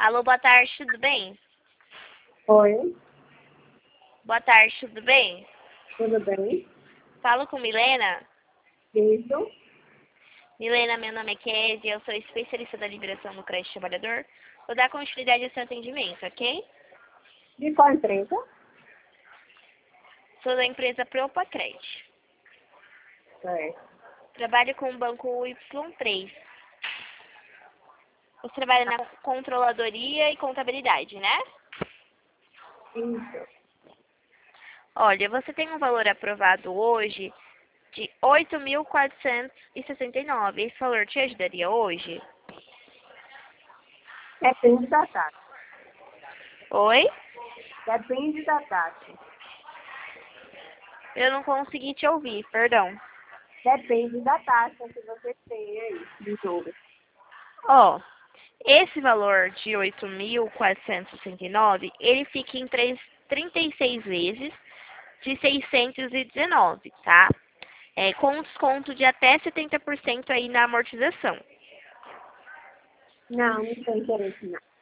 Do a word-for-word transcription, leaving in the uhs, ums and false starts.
Alô, boa tarde, tudo bem? Oi, Boa tarde, tudo bem? tudo bem? Falo com Milena. Isso. Milena, meu nome é Kézia, eu sou especialista da liberação do crédito trabalhador. Vou dar continuidade ao seu atendimento, ok? De qual empresa? Sou da empresa Propacred. Certo. Trabalho com o banco Y três. Você trabalha na controladoria e contabilidade, né? Isso. Olha, você tem um valor aprovado hoje de oito mil quatrocentos e sessenta e nove. Esse valor te ajudaria hoje? Depende da taxa. Oi? Depende da taxa. Eu não consegui te ouvir, perdão. Depende da taxa que você tem aí, de juros. Ó, esse valor de oito mil quatrocentos e sessenta e nove, ele fica em três- trinta e seis vezes de seiscentos e dezenove, tá? É, com um desconto de até setenta por cento aí na amortização. Não, não tem interesse não.